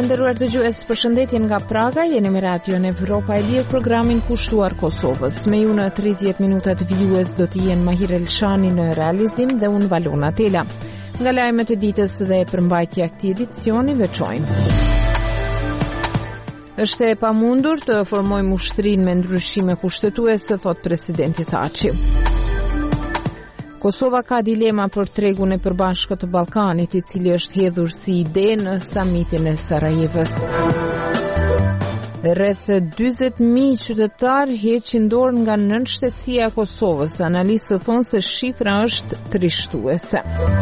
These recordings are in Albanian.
nderuar dëgjues, përshëndetje nga Praga, jeni me radion Evropa e Lirë, programin kushtuar Kosovës. Me ju në 30 minutat vijues do të jenë Mahir Elshani në realizim dhe unë Valona Tela. Nga lajmet e ditës dhe përmbajtja e këtij edicioni veçojnë. Është e pamundur të formojmë ushtrinë me ndryshime kushtetuese, thot presidenti Thaçi. Kosova ka dilema për tregun e përbashkët të Ballkanit, i cili është hedhur si ide në samitin e Sarajevës. Rreth 40.000 qytetar heqin dorë nga nënshtetësia e Kosovës. Analistët thonë se shifra është trishtuese.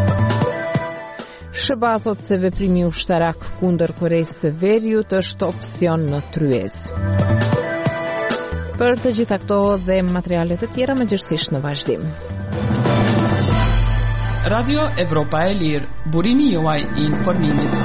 SBA thot se veprimi ushtarak kundër Koreas së Veriut është opsion në tryezë. Për të gjitha këto dhe materialet e tjera mëngjesisht në vazhdim. Radio Evropa e Lirë, burimi juaj i informimit.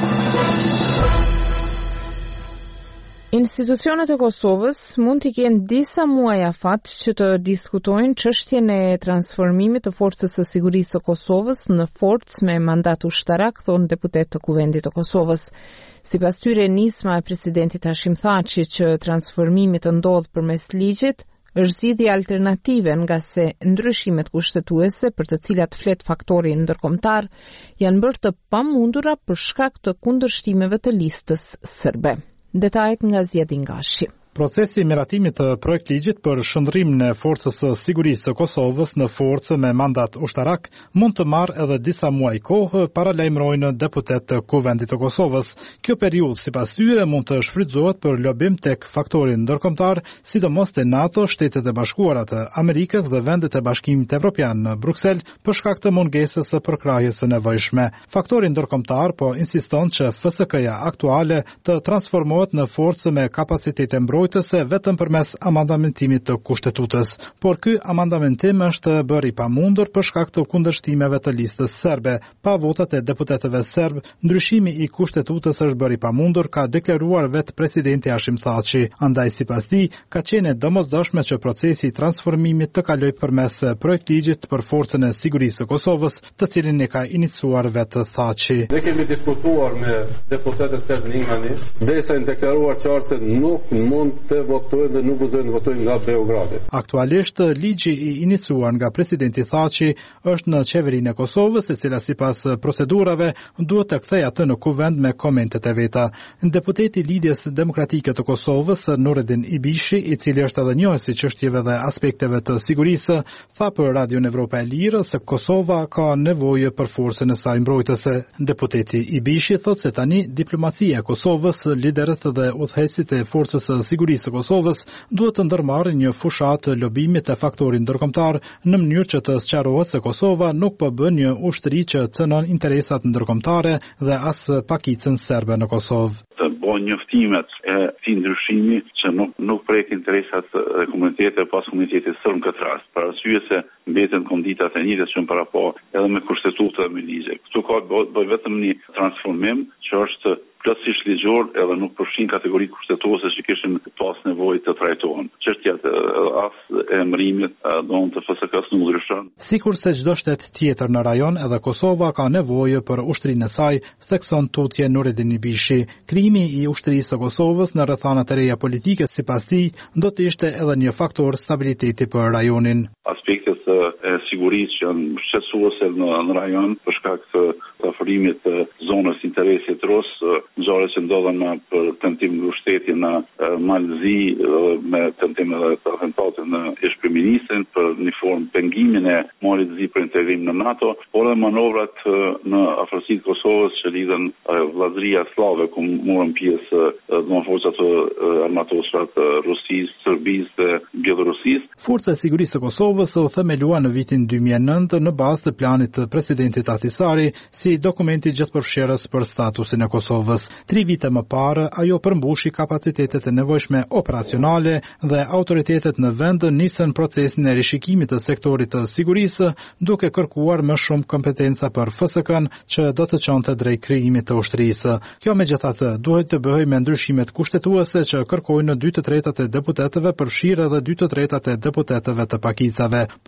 Institucionet e Kosovës mund të kenë disa muaj afat që të diskutojnë çështjen e transformimit të Forcës së Sigurisë së Kosovës në forcë me mandat ushtarak, thonë deputet të Kuvendit të Kosovës. Sipas tyre, nisma e presidentit Hashim Thaçi që transformimi të ndodh përmes ligjit është zgjidhje alternative, nga se ndryshimet kushtetuese për të cilat flet faktori ndërkombëtar janë bërë të pamundura për shkak të kundërshtimeve të listës serbe. Detajet nga Zjedin Gashi. Procesi i miratimit të projekt ligjit për shndrimin e Forcës së Sigurisë së Kosovës në forcë me mandat ushtarak mund të marrë edhe disa muaj kohë, paralajmërojnë deputet të Kuvendit të Kosovës. Kjo periudhë sipas tyre mund të shfrytëzohet për lobim tek faktorin ndërkombëtar, sidomos te NATO, Shtetet e Bashkuara të Amerikës dhe vendet e Bashkimit Evropian në Bruksel për shkak të mungesës së përkrahjes së nevojshme. Faktori ndërkombëtar po insiston që FSK-ja aktuale të transformohet në forcë me kapacitete vetëm përmes amandamentimit të kushtetutës, por ky amandamentim është bërë i pamundur për shkak të kundërshtimeve të listës serbe. Pa votat e deputetëve serb, ndryshimi i kushtetutës është bërë i pamundur, ka deklaruar vetë presidenti Hashim Thaçi. Andaj sipas tij, ka qenë domosdoshme që procesi i transformimit të kalojë përmes projektligjit për Forcën e Sigurisë së Kosovës, të cilin e ka iniciuar vetë Thaçi. Ne kemi diskutuar me deputetët serb në Ingani, derisa janë deklaruar qartë se nuk mund të votojnë dhe nuk guxojnë të votojnë nga Beogradi. Aktualisht, ligji i iniciuar nga presidenti Thaçi është në qeverinë e Kosovës, e cila sipas procedurave duhet të kthejë atë në kuvend me komentet e veta. Deputeti i Lidhjes Demokratike të Kosovës, Nureddin Ibishi, i cili është edhe njohës i çështjeve dhe aspekteve të sigurisë, tha për Radion Evropa e Lirë se Kosova ka nevojë për forcën e saj mbrojtëse. Deputeti Ibishi thotë se tani diplomacia e Kosovës, liderët dhe udhëheqësit e forcës së Sigurisë së Kosovës duhet të ndërmarrin një fushat të lobimit të faktorit ndërkombëtar në mënyrë që të sqarohet se Kosova nuk po bën një ushtri që cënon interesat ndërkombëtare dhe as pakicën serbe në Kosovë. Të bojnë njoftimet e këtij ndryshimi që nuk prek interesat e komunitetit pas komunitetit serb në këtë rast, për arsye se mbeten konditat e njëjta që para po edhe me kushtetutë dhe me ligje. Këtu ka bëj vetëm një transformim që është plotësisht ligjor edhe nuk përfshin kategoritë kushtetuese që kishin pas nevojë të trajtohen. Çështja as e emërimit donë të FSK-s nuk ndryshon. Sikurse çdo shtet tjetër në rajon, edhe Kosova ka nevojë për ushtrinë e saj, thekson tutje Nureddin Ibishi. Krijimi i ushtrisë së Kosovës në rrethanat e reja politike sipas tij do të ishte edhe një faktor stabiliteti për rajonin. Aspektet e sigurisë që janë shqetësuese në rajon për shkak të afërimit të zonës interesit rus, ngjarjet që ndodhen për tentim mbështetje në Malzi me tentim edhe të atentatit në ish-kryeministrin për një formë pengimin e marrjes zi për integrim në NATO, por edhe manovrat në afërsitë të Kosovës që lidhen vllazëria slave ku morën pjesë forcat armatosura të Rusisë, Serbisë dhe Bielorusisë. Forca e Sigurisë së Kosovës u themelua në vitin 2009 në bazë të planit të presidentit Ahtisari si dokumenti gjithëpërfshirës për statusin e Kosovës. 3 vite më parë, ajo përmbushi kapacitetet e nevojshme operacionale dhe autoritetet në vend nisën procesin e rishikimit të sektorit të sigurisë, duke kërkuar më shumë kompetenca për FSK-n që do të çonte drejt krijimit të ushtrisë. Kjo megjithatë duhet të bëhej me ndryshimet kushtetuese që kërkojnë 2/3 e deputetëve, përfshirë edhe 2/3 e deputetëve të pakicave,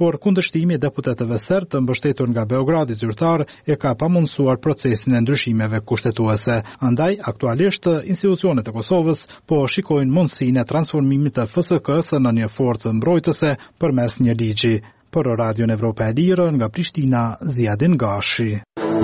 por kundërshtimi i deputetëve serb të mbështetur nga Beogradi zyrtar e ka pamundsuar procesin e ndryshimeve kushtetuese. Andaj, aktualisht, institucionet e Kosovës po shikojnë mundësinë e transformimit të FSK-s në një forcë mbrojtëse përmes një ligji. Për Radion Evropa e Lirë, nga Prishtina, Ziadin Gashi.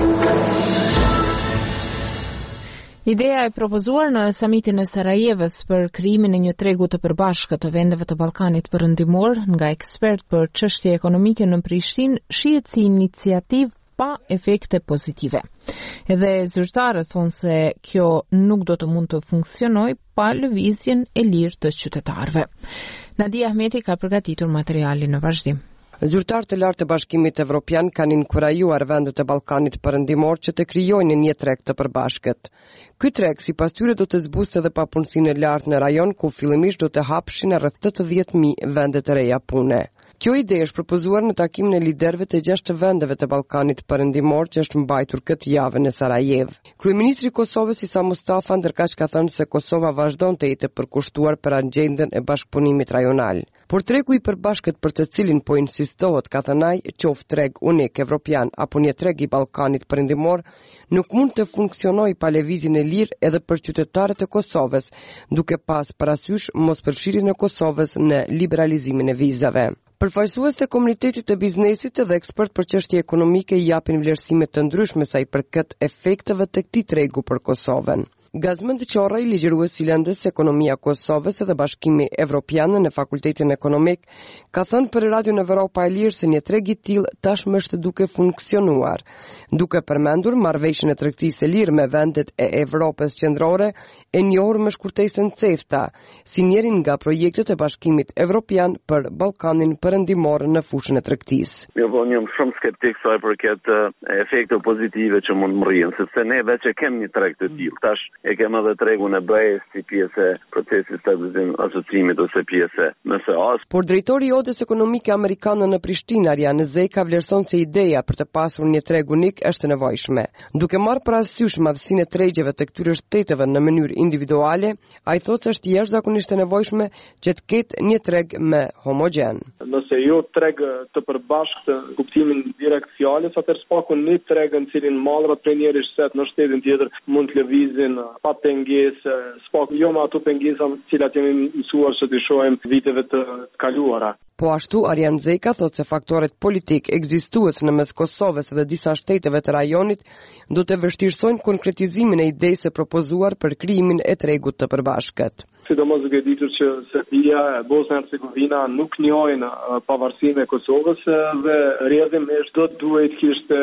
Ideja e propozuar në samitin e Sarajevës për krijimin e një tregu të përbashkët të vendeve të Ballkanit Perëndimor nga ekspert për çështje ekonomike në Prishtinë shihet si iniciativë pa efekte pozitive. Edhe zyrtarët thonë se kjo nuk do të mund të funksionojë pa lëvizjen e lirë të qytetarëve. Nadia Ahmeti ka përgatitur materialin në vazhdim. Zyrtarët e lartë të Bashkimit Evropian kanë inkurajuar vendet e Ballkanit Perëndimor që të krijojnë një treg të përbashkët. Ky treg sipas tyre do të zbustë edhe papunësinë e lartë në rajon ku fillimisht do të hapshin rreth 80.000 vende të reja pune. Kjo ide është propozuar në takimin e liderëve të 6 vendeve të Ballkanit Perëndimor që është mbajtur këtë javë në Sarajevo. Kryeministri i Kosovës Isa Mustafa ndërkaq ka thënë se Kosova vazhdon të jetë e përkushtuar për agjendën e bashkëpunimit rajonal. Por tregu i përbashkët për të cilin po insistohet, ka thënë ai, qoftë treg unik evropian apo një treg i Ballkanit Perëndimor, nuk mund të funksionojë pa lëvizjen e lirë edhe për qytetarët e Kosovës, duke pas parasysh mospërfshirjen e Kosovës në liberalizimin e vizave. Përfaqësues të komunitetit të biznesit dhe ekspert për çështje ekonomike i japin vlerësime të ndryshme sa i përket efekteve të këtij tregu për Kosovën. Gazmend Qoraj, ligjërues i lëndës Ekonomia e Kosovës dhe Bashkimi Evropian në Fakultetin Ekonomik, ka thënë për Radion Evropa e Lirë se një treg i tillë tashmë është duke funksionuar, duke përmendur marrëveshjen e tregtisë së lirë me vendet e Evropës qendrore e njohur me shkurtesën CEFTA, si njërin nga projektet e Bashkimit Evropian për Ballkanin Perëndimor në fushën e tregtisë. Unë jam shumë skeptik sa i përket efekte pozitive që mund mrrihen, sepse ne veç e kemi një treg të tillë. Tash e kemë edhe tregun e BE-s si pjesë e procesit stabilizim asociimit ose pjesë nëse as. Por drejtori i Odës Ekonomike Amerikane në Prishtinë, Ariane Zeka, vlerëson se ideja për të pasur një treg unik është nevojshme. Duke marrë parasysh madhësinë e tregjeve të këtyre shteteve në mënyrë individuale, ai thotë se është jashtëzakonisht e nevojshme që të ketë një treg më homogjen. Nëse jo treg të përbashkët në kuptimin direkt fjalës, atëherë s'paku një treg në cilin mallrat prej njëri shtet në shtetin tjetër mund të lëvizin pa pengesë, s'paku jo me ato pengesa të cilat jemi mësuar se të shohim viteve të kaluara. Po ashtu, Ariane Zeka thotë se faktorët politik ekzistues në mes Kosovës dhe disa shteteve të rajonit do të vështirësojnë konkretizimin e idesë së propozuar për krijimin e tregut të përbashkët. Sidomos duke ditur që Serbia e Bosna e Hercegovina nuk njohin pavarësinë e Kosovës dhe rrjedhimisht do të duhet kishte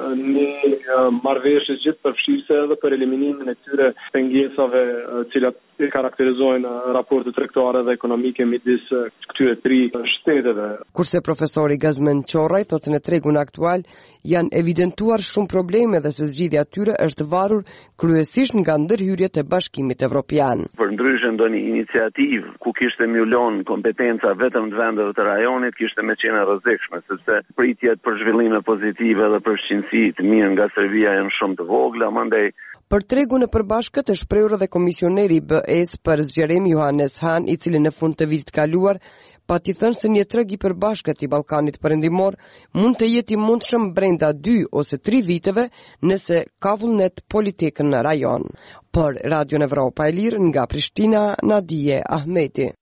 një marrëveshje gjithë përfshirëse edhe për eliminimin e këtyre pengesave cilat karakterizojnë raportet tregtare dhe ekonomike midis këtyre tri shteteve. Kurse profesori Gazmend Qoraj thotë se në tregun aktual janë evidentuar shumë probleme dhe se zgjidhja e tyre është varur kryesisht nga ndërhyrjet e Bashkimit Evropian. Për ndryshe ndonjë iniciativë ku kishte mjulon kompetenca vetëm të vendeve të rajonit kishte më qenë rrezikshme, sepse pritjet për zhvillime pozitive dhe për shqetësi të mirë nga Serbia janë shumë të vogla, mandej për tregun e përbashkët e shprehur edhe komisioneri i BE-s për zgjerim Johannes Hahn, i cili në fund të vitit kaluar pati thënë se një treg i përbashkët i Ballkanit Perëndimor mund të jetë i mundshëm brenda 2 ose 3 viteve nëse ka vullnet politik në rajon. Për Radion Evropa e Lirë nga Prishtina, Nadije Ahmeti.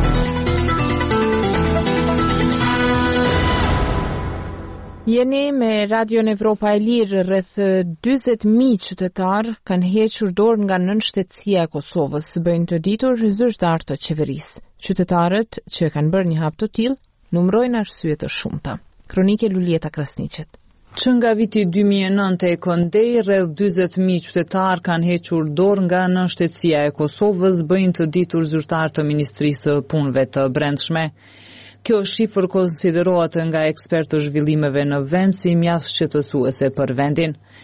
Jeni me Radion Evropa e Lirë. Rreth 40.000 qytetar kanë hequr dorë nga nënshtetësia e Kosovës, bëjnë të ditur zyrtar të qeverisë. Qytetarët që kanë bërë një hap të tillë numërojnë arsye të shumta. Kronike Lulieta Krasniqet. Që nga viti 2009 e këndej, rreth 40.000 qytetar kanë hequr dorë nga nënshtetësia e Kosovës, bëjnë të ditur zyrtar të Ministrisë së Punëve të Brendshme. Kjo shifër konsiderohet nga ekspertë të zhvillimeve në vend si mjaft shqetësuese për vendin.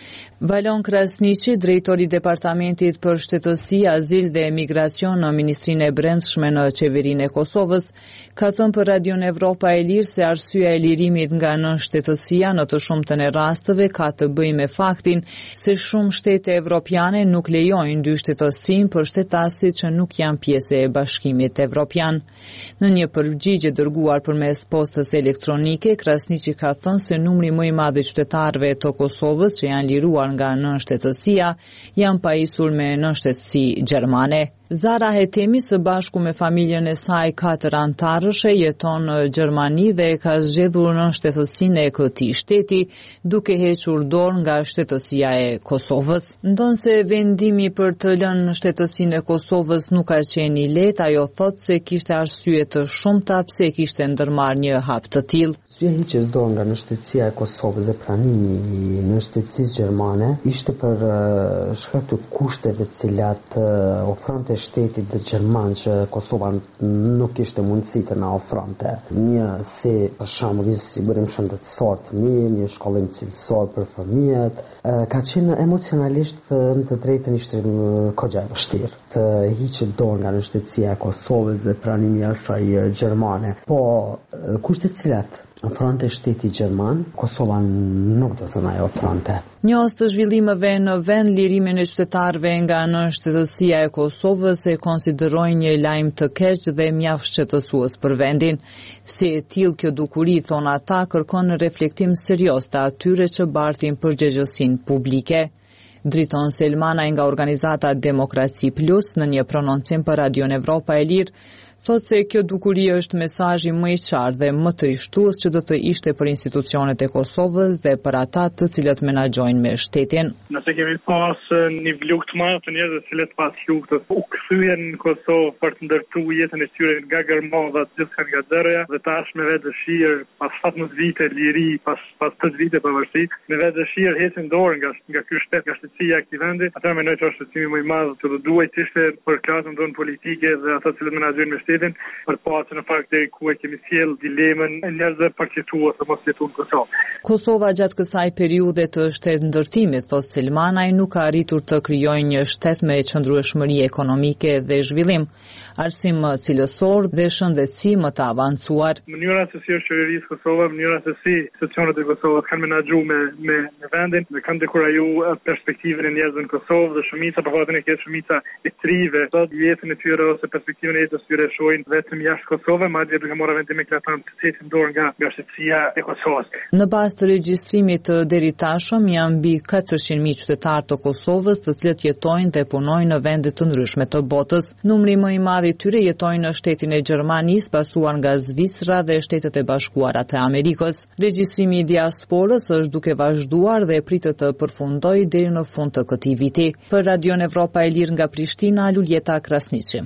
Valon Krasniqi, drejtori i Departamentit për Shtetësi, Azil dhe Emigracion në Ministrinë e Brendshme në Qeverinë e Kosovës, ka thënë për Radion Evropa e Lirë se arsyeja e lirimit nga nënshtetësia në të shumtën e rasteve ka të bëjë me faktin se shumë shtete evropiane nuk lejojnë dyshtetësinë për shtetasit që nuk janë pjesë e Bashkimit Evropian. Në një përgjigje dërguar përmes postës elektronike, Krasniqi ka thënë se numri më i madh i qytetarëve të Kosovës që janë liruar nga nënshtetësia janë pajisur me nënshtetësi gjermane. Zara Hetemi së bashku me familjen e saj 4 antarëshe jeton në Gjermani dhe ka zgjedhur nënshtetësinë e këtij shteti duke hequr dorë nga shtetësia e Kosovës. Ndonse vendimi për të lënë nënshtetësinë e Kosovës nuk ka qenë i lehtë, ajo thotë se kishte arsye të shumta pse kishte ndërmarrë një hap të tillë. Heqjes dorë nga nënshtetësia e Kosovës dhe pranimi i nënshtetësisë gjermane ishte për shkak të kushteve të cilat ofronte shtetit dhe gjerman që Kosova nuk kishte mundësi të na ofronte. Një si për shembull një sigurim shëndetësor të mirë, një shkollim cilësor për fëmijët, ka qenë emocionalisht në të drejtën ishte kogja e vështirë të hiqet dorë nga nënshtetësia e Kosovës dhe pranimi i asaj gjermane. Po kushtet cilat ofronte shteti gjerman, Kosova nuk do të na ofronte. Njës të zhvillimeve në vend, lirimin e qytetarëve nga nënshtetësia e Kosovës e konsiderojnë një lajm të keq dhe mjaft shqetësues për vendin. Si e tillë kjo dukuri, thon ata, kërkon reflektim serioz të atyre që bartin përgjegjësinë publike. Driton Selmana nga organizata Demokraci Plus në një prononcim për Radion Evropa e Lirë, thotë se kjo dukuri është mesazhi më i qartë dhe më trishtues që do të ishte për institucionet e Kosovës dhe për ata të cilët menaxhojnë me shtetin. Nëse kemi pas një luftë të madhe të njerëzve të cilët pas luftës u kthyen në Kosovë për të ndërtuar jetën e tyre nga gërmodhat gjithçka nga zerëja dhe tash me vetë dëshirë pas 17 vite liri, pas 8 vite pavarësi, me vetë dëshirë heqin dorë nga ky shtet, nga shtetësia e këtij vendi. Ata mendojnë që është shtetësimi më i madh që do duhet të ishte për klasën tonë politike dhe ata që menaxhojnë me për pasën në fakt deri ku e kemi sjell dilemën e njerëzve për jetu ose mos jetu në Kosovë. Kosova gjatë kësaj periudhe të shtet ndërtimit, thotë Selmanaj, nuk ka arritur të krijojë një shtet me qëndrueshmëri ekonomike dhe zhvillim, arsim cilësor dhe shëndetësi më të avancuar. Mënyra se si është qeverisë Kosova, mënyra se si institucionet e Kosovës kanë menaxhuar me vendin, dhe kanë dekuraju perspektivën e njerëzve në Kosovë dhe shumica për fatën e keq shumica e trive, sot jetën e tyre ose perspektivën e jetës tyre vetëm jashtë Kosovë, madje duke marrë vendim eklatant të heqin dorë nga shtetësia e Kosovës. Në bazë të regjistrimit të deri tashëm janë mbi 400.000 qytetarë të Kosovës, të cilët jetojnë dhe punojnë në vende të ndryshme të botës. Numri më i madh i tyre jetojnë në shtetin e Gjermanisë, pasuar nga Zvicra dhe Shtetet e Bashkuara të Amerikës. Regjistrimi i diasporës është duke vazhduar dhe pritet të përfundojë deri në fund të këtij viti. Për Radion Evropa e Lirë nga Prishtina, Luljeta Krasniqi.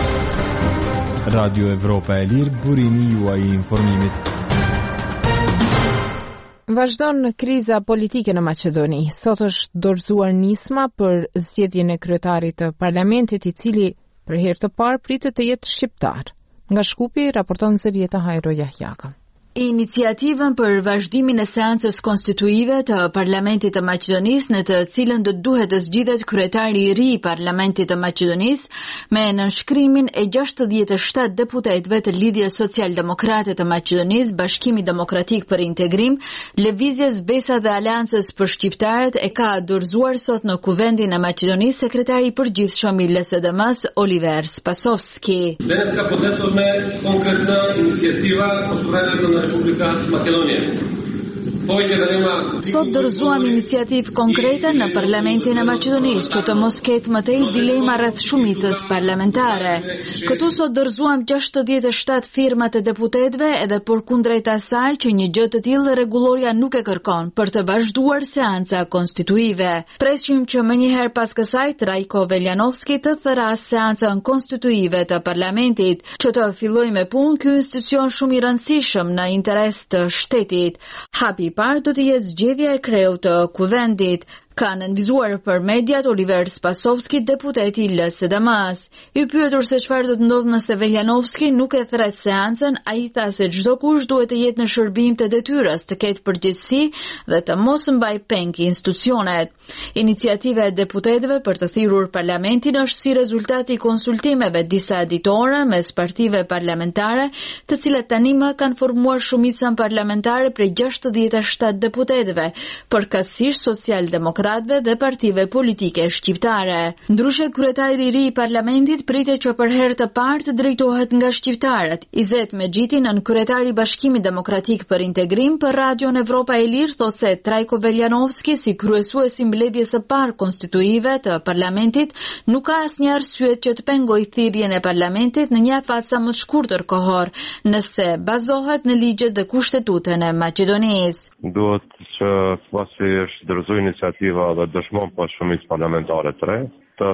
Radio Evropa e Lirë, burimi juaj i informimit. Vazhdon kriza politike në Maqedoni. Sot është dorëzuar nisma për zgjedhjen e kryetarit të parlamentit, i cili për herë të parë pritet të jetë shqiptar. Nga Shkupi raporton Zërieta Hajro Jahjaka. Iniciativën për vazhdimin e seancës konstituive të Parlamentit të Maqedonisë, në të cilën do duhet të zgjidhet kryetari i ri i Parlamentit të Maqedonisë me nënshkrimin e 67 deputetëve të Lidhjes Social-Demokrate të Maqedonisë, Bashkimi Demokratik për Integrim, Lëvizjes Besa dhe Aleancës për Shqiptarët, e ka dorëzuar sot në Kuvendin e Maqedonisë sekretari i përgjithshëm i LSDM-s Oliver Spasovski. Dnes ka podnesome konkretna iniciativa posturanja Republika Makedonija. Sot dorëzuam iniciativë konkrete në Parlamentin e Maqedonisë që të mos ketë më tej dilema rreth shumicës parlamentare. Këtu sot dorëzuam 67 firmat e deputetëve edhe përkundrejt asaj që një gjë të tillë rregulloria nuk e kërkon për të vazhduar seanca konstituive. Presim që menjëherë pas kësaj Trajko Veljanovski të thëras seancën konstituive të Parlamentit që të fillojë me punë ky institucion shumë i rëndësishëm në interes të shtetit. Hapi parë do të jetë zgjedhja e kreut të Kuvendit. Ka nënvizuar për mediat Oliver Spasovski, deputeti i LSDM-s. I pyetur se çfarë do të ndodhë nëse Veljanovski nuk e thret seancën, ai tha se çdo kush duhet të jetë në shërbim të detyrës, të ketë përgjegjësi dhe të mos mbaj peng institucionet. Iniciativa e deputetëve për të thirrur parlamentin është si rezultati i konsultimeve disa ditore mes partive parlamentare, të cilat tani më kanë formuar shumicën parlamentare prej 67 deputetëve, përkatësisht social-demokratëve dhe partive politike shqiptare. Ndryshe, kryetari i ri i parlamentit pritet që për herë të parë të drejtohet nga shqiptarët. Izet Mexhiti, nën kryetari i Bashkimit Demokratik për Integrim, për Radion Evropa e Lirë thotë se Trajko Veljanovski, si kryesues i mbledhjes së parë konstituive të parlamentit, nuk ka asnjë arsye që të pengojë thirrjen e parlamentit në një afat sa më shkurtër kohor, nëse bazohet në ligjet dhe kushtetutën e Maqedonisë. Duhet që pasi është dorëzuar iniciativa dhe dëshmon pa shumicë parlamentare të re, të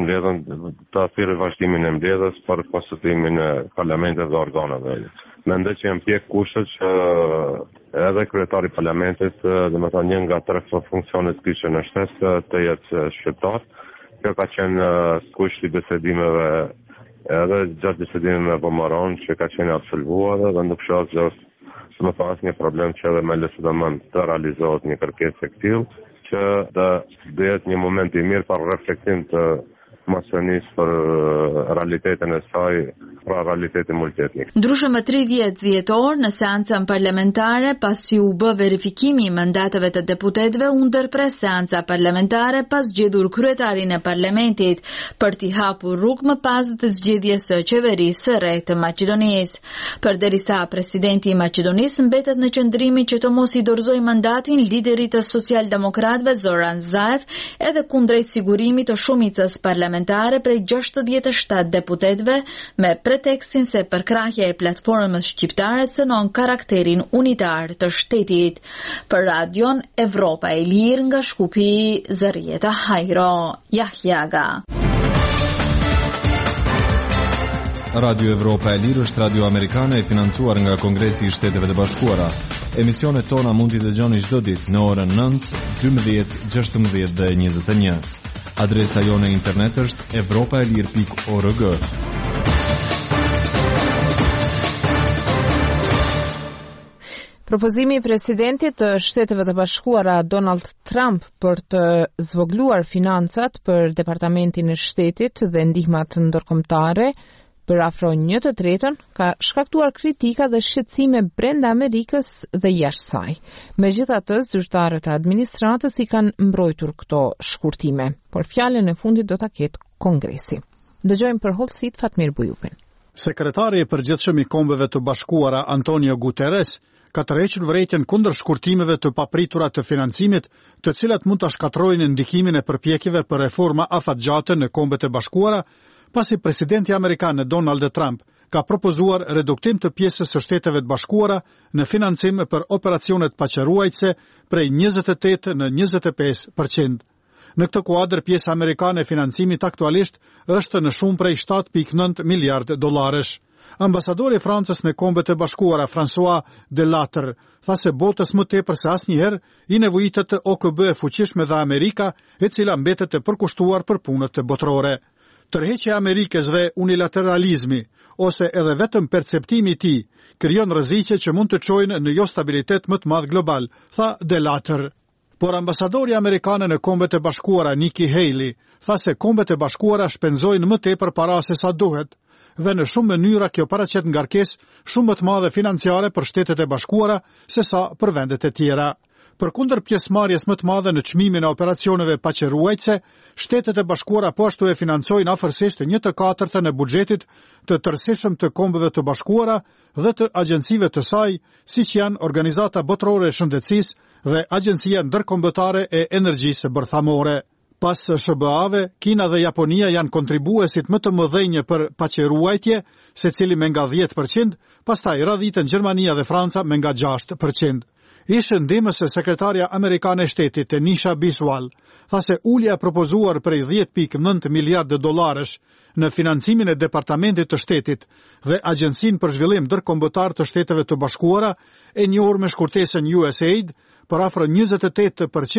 thirrë vazhdimin e mbledhjes për konstituimin e parlamentit dhe organeve. Mendoj që janë pjek kushtet që edhe kryetari i parlamentit, domethënë një nga 3 funksionet kyçe në shtesë të jetë shqiptar. Kjo ka qenë kushti i bisedimeve edhe gjatë bisedimeve me Bomaron që ka qenë absolvuar dhe nuk shoh më pas një problem që edhe me LSDM të realizohet një kërkesë e këtillë, që do jetë një moment i mirë për reflektim të masonisë për realitetin e saj, pra realitetin multietnik. Ndryshe më 30 dhjetor në seancën parlamentare, pasi u bë verifikimi i mandateve të deputetëve, u ndërpres seanca parlamentare pas zgjedhur kryetarin e parlamentit për t'i hapur rrugë më pas të zgjedhjes së qeverisë së re të Maqedonisë. Përderisa presidenti i Maqedonisë mbetet në qëndrimin që të mos i dorëzojë mandatin liderit të socialdemokratëve Zoran Zaev, edhe kundrejt sigurimit të shumicës parlamentare prej 67 deputetëve, me pretekstin se përkrahja e platformës shqiptare cënon karakterin unitar të shtetit. Për Radion Evropa e Lirë nga Shkupi, Zërieta Hajro, Jahjaga. Radio Evropa e Lirë është radio amerikane e financuar nga Kongresi i Shteteve të Bashkuara. Emisionet tona mund t'i dëgjoni çdo ditë në orën 9, 12, 16 dhe 21. Adresa jone internet është evropaelir.org. Propozimi i presidentit të Shteteve të Bashkuara Donald Trump për të zvogluar financat për departamentin e shtetit dhe ndihmat ndërkombëtare për afro 1/3 ka shkaktuar kritika dhe shqetësime brenda Amerikës dhe jashtë saj. Megjithatë, zyrtarët e administratës i kanë mbrojtur këto shkurtime, por fjalën e fundit do ta ketë Kongresi. Dëgjojmë për hollësit Fatmir Bujupin. Sekretari i përgjithshëm i Kombeve të Bashkuara Antonio Guterres ka tërhequr vërejtjen kundër shkurtimeve të papritura të financimit, të cilat mund ta shkatërrojnë ndikimin e përpjekjeve për reforma afatgjate në Kombet e Bashkuara, pasi presidenti amerikan Donald Trump ka propozuar reduktim të pjesës së Shteteve të Bashkuara në financim për operacionet paqëruajtëse prej 28 në 25%. Në këtë kuadër, pjesa amerikane e financimit aktualisht është në shumë prej 7.9 miliardë dollarësh. Ambasadori i Francës në Kombet e Bashkuara, François Delattre, tha se botës më tepër se asnjëherë i nevojitet OKB e fuqishme dhe Amerika, e cila mbetet e përkushtuar për punët botërore. Tërheqja e Amerikës dhe unilateralizmi, ose edhe vetëm perceptimi i tij, krijon rreziqe që mund të çojnë në jo stabilitet më të madh global, tha Delattre. Por ambasadori amerikan në Kombet e Bashkuara Nikki Haley tha se Kombet e Bashkuara shpenzojnë më tepër para se sa duhet, dhe në shumë mënyra kjo paraqet ngarkesë shumë më të madhe financiare për Shtetet e Bashkuara se sa për vendet e tjera. Përkundër pjesëmarrjes më të madhe në çmimin e operacioneve paqëruajtëse, Shtetet e Bashkuara po ashtu e financojnë afërsisht 1/4 e buxhetit të tërësishëm të Kombeve të Bashkuara dhe të agjencive të saj, siç janë Organizata Botërore e Shëndetësisë dhe Agjencia Ndërkombëtare e Energjisë Bërthamore. Pas SBA-ve, Kina dhe Japonia janë kontribuesit më të mëdhenj për paqëruajtje, secili me nga 10%, pastaj radhitën Gjermania dhe Franca me nga 6%. Ishte ndihmës e sekretarja amerikane e shtetit Nisha Biswal, tha se ulja e propozuar prej 10.9 miliardë dollarësh në financimin e departamentit të shtetit dhe Agjencinë për Zhvillim Ndërkombëtar të Shteteve të Bashkuara, e njohur me shkurtesën USAID, për afro 28%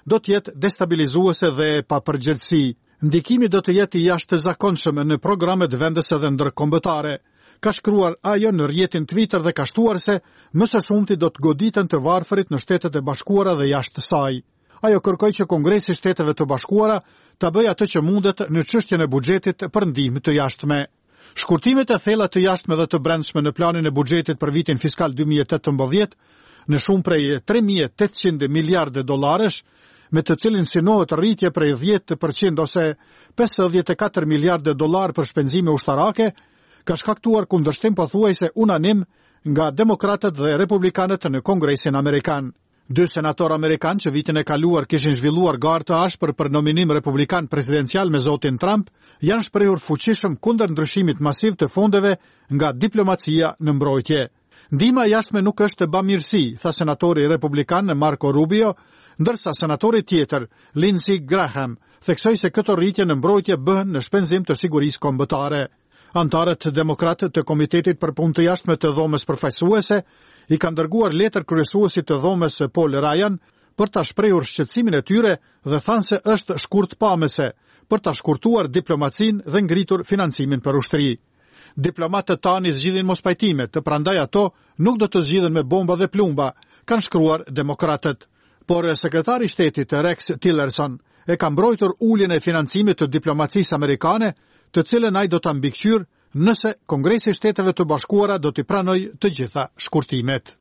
do të jetë destabilizuese dhe papërgjegjësi. Ndikimi do të jetë i jashtëzakonshëm në programet vendese dhe ndërkombëtare. Ka shkruar ajo në rrjetin Twitter dhe ka shtuar se më së shumti do të goditen të varfërit në Shtetet e Bashkuara dhe jashtë saj. Ajo kërkoi që Kongresi i Shteteve të Bashkuara ta bëjë atë që mundet në çështjen e buxhetit për ndihmë të jashtme. Shkurtimet e thella të jashtme dhe të brendshme në planin e buxhetit për vitin fiskal 2018 në shumë prej 3.800 miliardë dollarësh, me të cilin synohet rritje prej 10% ose 54 miliardë dollar për shpenzime ushtarake, ka shkaktuar kundërshtim pothuajse unanim nga demokratët dhe republikanët në Kongresin Amerikan. 2 senatorë amerikanë që vitin e kaluar kishin zhvilluar garë të ashpër për nominim republikan presidencial me zotin Trump, janë shprehur fuqishëm kundër ndryshimit masiv të fondeve nga diplomacia në mbrojtje. Ndihma jashtme nuk është bamirësi, tha senatori republikan Marco Rubio, ndërsa senatori tjetër, Lindsey Graham, theksoi se këto rritje në mbrojtje bëhen në shpenzim të sigurisë kombëtare. Antarët demokratë të Komitetit për Punë të Jashtme të Dhomës Përfaqësuese i kanë dërguar letër kryesuesit të dhomës Paul Ryan për ta shprehur shqetësimin e tyre dhe thanë se është shkurtpamëse për ta shkurtuar diplomacinë dhe ngritur financimin për ushtri. Diplomatët tani zgjidhin mospajtime, të prandaj ato nuk do të zgjidhen me bomba dhe plumba, kanë shkruar demokratët. Por sekretari i shtetit Rex Tillerson e ka mbrojtur uljen e financimit të diplomacisë amerikane, të cilën ai do ta mbikëqyr nëse Kongresi i Shteteve të Bashkuara do t'i pranojë të gjitha shkurtimet.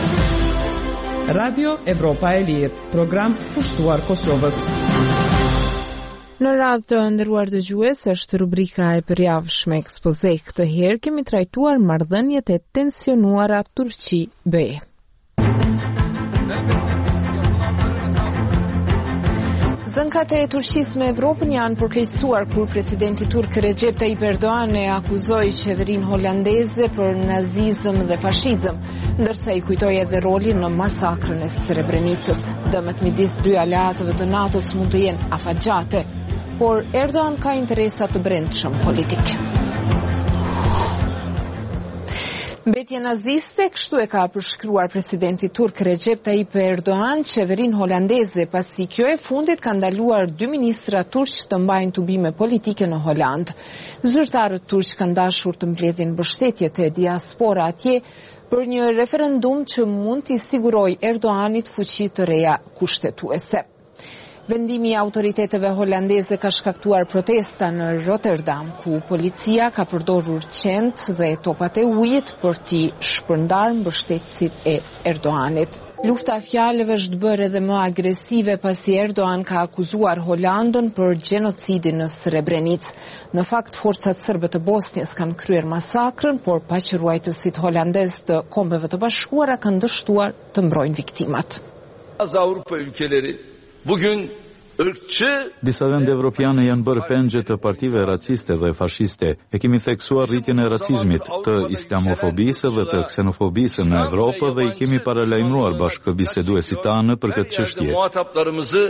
Radio Evropa e Lirë, program pushtuar Kosovës. Në radhë të nderuar dëgjues, është rubrika e përjavshme ekspoze. Këtë herë kemi trajtuar marrëdhëniet e tensionuara Turqi-BE. Zënkat e Turqisë me Evropën janë përkeqësuar kur presidenti turk Recep Tayyip Erdogan e akuzoi qeverinë holandeze për nazizëm dhe fashizëm, ndërsa i kujtoi edhe rolin në masakrën e Srebrenicës. Dëmet midis dy aleatëve të NATO-s mund të jenë afatgjate, por Erdogan ka interesa të brendshëm politik. Mbetje naziste, kështu e ka përshkruar presidenti turk Recep Tayyip Erdogan qeverinë holandeze, pasi kjo e fundit ka ndaluar 2 ministra turq të mbajnë tubime politike në Holand. Zyrtarët turq kanë dashur të mbledhin mbështetjet e diaspora atje për një referendum që mund t'i sigurojë Erdoganit fuqi të reja kushtetuese. Vendimi i autoriteteve holandeze ka shkaktuar protesta në Rotterdam, ku policia ka përdorur qenë dhe topat e ujit për t'i shpërndarë mbështetësit e Erdoganit. Lufta fjalëve është bërë edhe më agresive pasi Erdogan ka akuzuar Holandën për gjenocidin në Srebrenicë. Në fakt, forcat serbe të Bosnjës kanë kryer masakrën, por paqëruajtësit holandez të Kombeve të Bashkuara kanë dështuar të mbrojnë viktimat. Avrupa ülkeleri bugün disa vende evropiane janë bërë pengje të partive raciste dhe fashiste. E kemi theksuar rritjen e racizmit, të islamofobisë dhe të ksenofobisë në Evropë dhe i kemi paralajmëruar bashkëbiseduesit tanë për këtë çështje.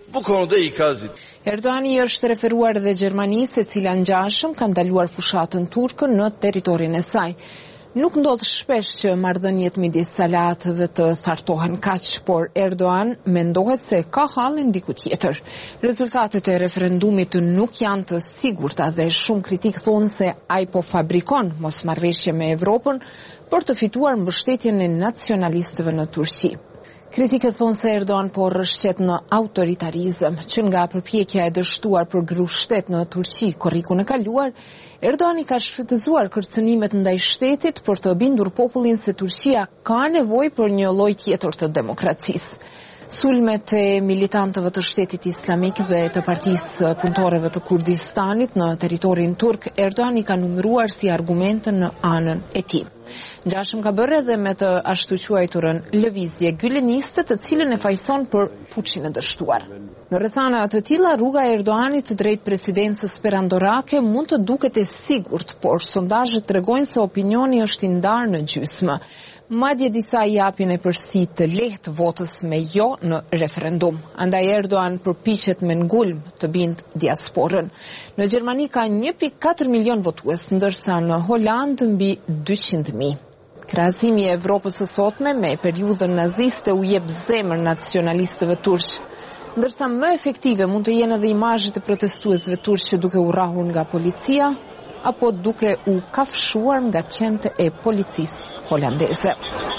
Erdoğani është referuar dhe Gjermanisë, e cila ngjashëm ka ndaluar fushatën turke në territorin e saj. Nuk ndodh shpesh që marrëdhëniet midis aleatëve të thartohen kaq, por Erdogan mendohet se ka hallin diku tjetër. Rezultatet e referendumit nuk janë të sigurta dhe shumë kritik thonë se ai po fabrikon mosmarrëveshje me Evropën për të fituar mbështetjen e nacionalistëve në Turqi. Kritikët thonë se Erdogan po rrëshqet në autoritarizëm, që nga përpjekja e dështuar për grushtet në Turqi korrikun e kaluar, Erdogan i ka shfrytëzuar kërcënimet ndaj shtetit për të bindur popullin se Turqia ka nevojë për një lloj tjetër të demokracisë. Sulmet e militantëve të shtetit islamik dhe të partisë punëtorëve të Kurdistanit në territorin turk, Erdogan i ka numëruar si argumente në anën e tij. Ngjashëm ka bërë edhe me të ashtu quajturën lëvizje gyleniste, të cilën e fajson për puçin e dështuar. Në rrethana të tilla, rruga e Erdoganit drejt presidencës perandorake mund të duket e sigurt, por sondazhet tregojnë se opinioni është i ndarë në gjysmë. Madje disa i japin e përsi të lehtë votës me jo në referendum. Andaj Erdogan përpiqet me ngulm të bindë diasporën. Në Gjermani ka 1.4 milion votues, ndërsa në Holand mbi 200.000. Krahasimi i Evropës së sotme me periudhën naziste u jep zemër nacionalistëve turq. Ndërsa më efektive mund të jenë edhe imazhet e protestuesve turqë duke u rrahur nga policia apo duke u kafshuar nga qendët e policisë holandeze.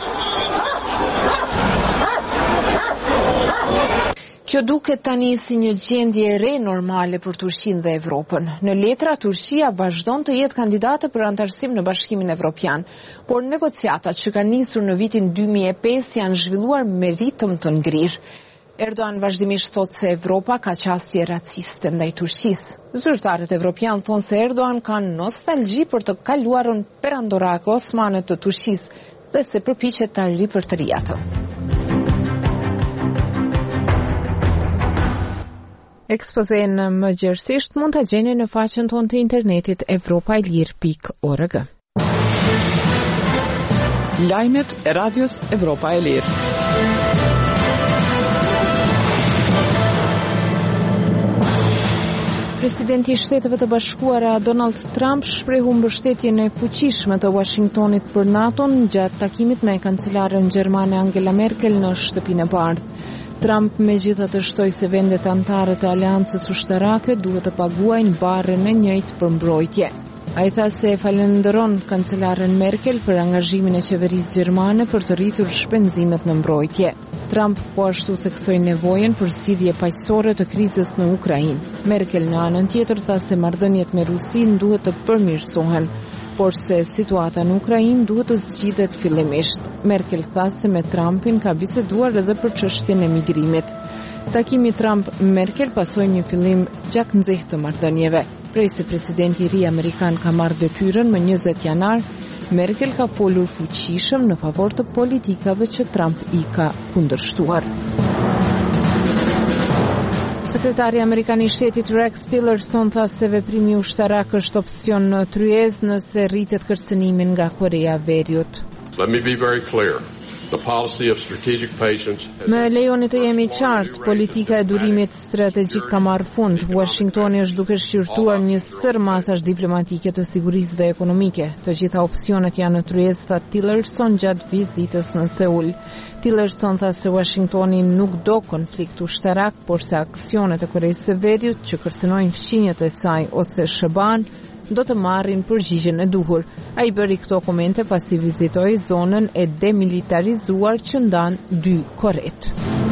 Kjo duket tani si një gjendje e re normale për Turqinë dhe Evropën. Në letra, Turqia vazhdon të jetë kandidate për antarësim në Bashkimin Evropian, por negociatat që kanë nisur në vitin 2005 janë zhvilluar me ritëm të ngrirë. Erdogan vazhdimisht thotë se Evropa ka qasje raciste ndaj Turqisë. Zyrtarët evropian thonë se Erdogan ka nostalgji për të kaluarën perandorake osmane të Turqisë dhe se përpiqet ta ripërtëri atë. Ekspozen më gjerësisht mund ta gjeni në faqen tonë të internetit evropaelir.org. Lajmet e radios Evropa e Lirë. Presidenti i Shteteve të Bashkuara Donald Trump shprehu mbështetjen e fuqishme të Washingtonit për NATO-n gjatë takimit me kancelaren gjermane Angela Merkel në Shtëpinë e Bardhë. Trump megjithatë shtoi se vendet anëtare të aleancës ushtarake duhet të paguajnë barrën e njëjtë për mbrojtje. Ai tha se falenderon kancelaren Merkel për angazhimin e qeverisë gjermane për të rritur shpenzimet në mbrojtje. Trump po ashtu theksoi nevojën për zgjidhje paqësore të krizës në Ukrainë. Merkel në anën tjetër tha se marrëdhëniet me Rusinë duhet të përmirësohen, por se situata në Ukrainë duhet të zgjidhet fillimisht. Merkel tha se me Trumpin ka biseduar edhe për çështjen e migrimit. Takimi Trump-Merkel pasoi një fillim gjaknxehtë të marrëdhënieve. Prej se presidenti i ri amerikan ka marrë detyrën më 20 janar, Merkel ka folur fuqishëm në favor të politikave që Trump i ka kundërshtuar. Sekretari Amerikan i Shtetit Rex Tillerson tha se veprimi ushtarak është opsion në tryezë nëse rritet kërcënimi nga Korea e Veriut. Let me be very clear. The policy of strategic patience. Me lejoni të jemi qartë, politika e durimit strategjik ka marrë fund. Washingtoni është duke shqyrtuar një sër masash diplomatike të sigurisë dhe ekonomike. Të gjitha opsionet janë në tryezë, tha Tillerson gjatë vizitës në Seul. Tillerson tha se Washingtoni nuk do konflikt ushtarak, por se aksionet e Koreisë së Veriut që kërcënojnë fqinjet e saj ose shëban do të marrin përgjigjen e duhur. Ai bëri këto komente pasi vizitoi zonën e demilitarizuar që ndan dy Koret.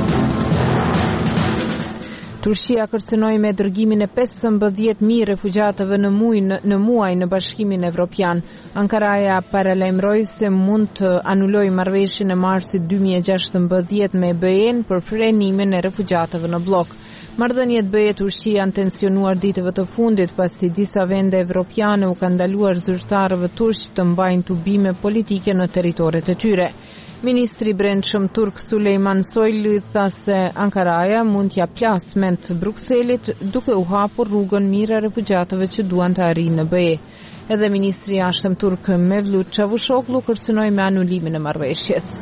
Turqia kërcënoi me dërgimin e 15.000 refugjatëve në muaj në Bashkimin Evropian. Ankaraja paralajmëroi se mund të anulojë marrëveshjen e marsit 2016 me BE-n për frenimin e refugjatëve në blok. Marrëdhëniet BE-Turqia janë tensionuar ditëve të fundit pasi disa vende evropiane u kanë ndaluar zyrtarëve turq të mbajnë tubime politike në territoret e tyre. Ministri i Brendshëm turk Sulejman Soylu tha se Ankaraja mund t'ia plasment Brukselit duke u hapur rrugën mira refugjatëve që duan të arrijnë në BE. Edhe ministri i jashtëm turk Mevlut Çavuşoglu kërcënoi me anulimin e marrëveshjes.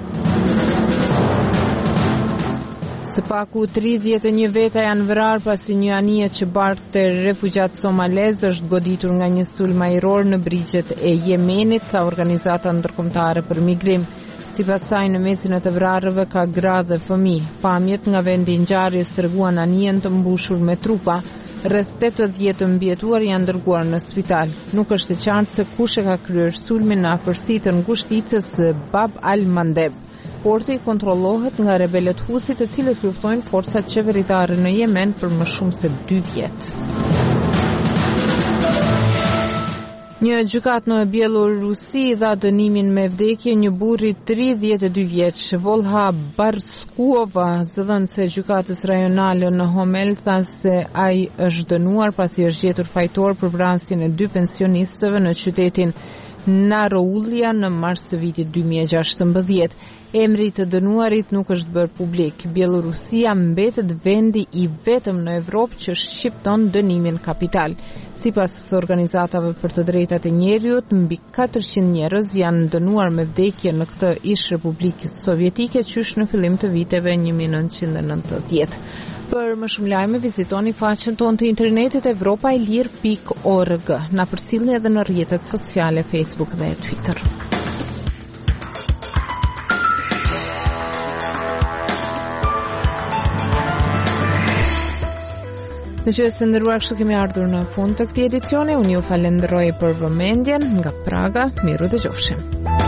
Së paku 31 veta janë vrarë pasi një anije që barkte refugjat somalez është goditur nga një sulm ajror në brigjet e Jemenit, tha Organizata Ndërkombëtare për Migrim. Sipas saj në mesin e të vrarëve ka gra dhe fëmijë. Pamjet nga vendi i ngjarjes treguan anijen të mbushur me trupa. Rreth 80 të mbijetuar janë dërguar në spital. Nuk është e qartë se kush e ka kryer sulmin në afërsitë të ngushticës Bab al-Mandeb. Porti kontrollohet nga rebelët Husi, të cilët luftojnë forcat qeveritare në Yemen për më shumë se 2 vjet. Një gjykat në Bielorusi dha dënimin me vdekje një burri 32 vjeç. Volha Barskuova, zëdhënëse e gjykatës rajonale në Homel, tha se ai është dënuar pasi është gjetur fajtor për vrasjen e 2 pensionistëve në qytetin Naroulia në mars të vitit 2016. Emri të dënuarit nuk është bërë publik. Bielorusia mbetet vendi i vetëm në Evropë që shqipton dënimin kapital. Sipas organizatave për të drejtat e njerëzit, mbi 400 njerëz janë dënuar me vdekje në këtë ish Republikë Sovjetike qysh në fillim të viteve 1990. Për më shumë lajme vizitoni faqen tonë të internetit evropaelir.org. Na përcjellni edhe në rrjetet sociale Facebook dhe Twitter. Dëgjues të nderuar, kështu kemi ardhur në fund të këtij edicioni. Unë ju falenderoj për vëmendjen nga Praga. Miru dëgjofshim.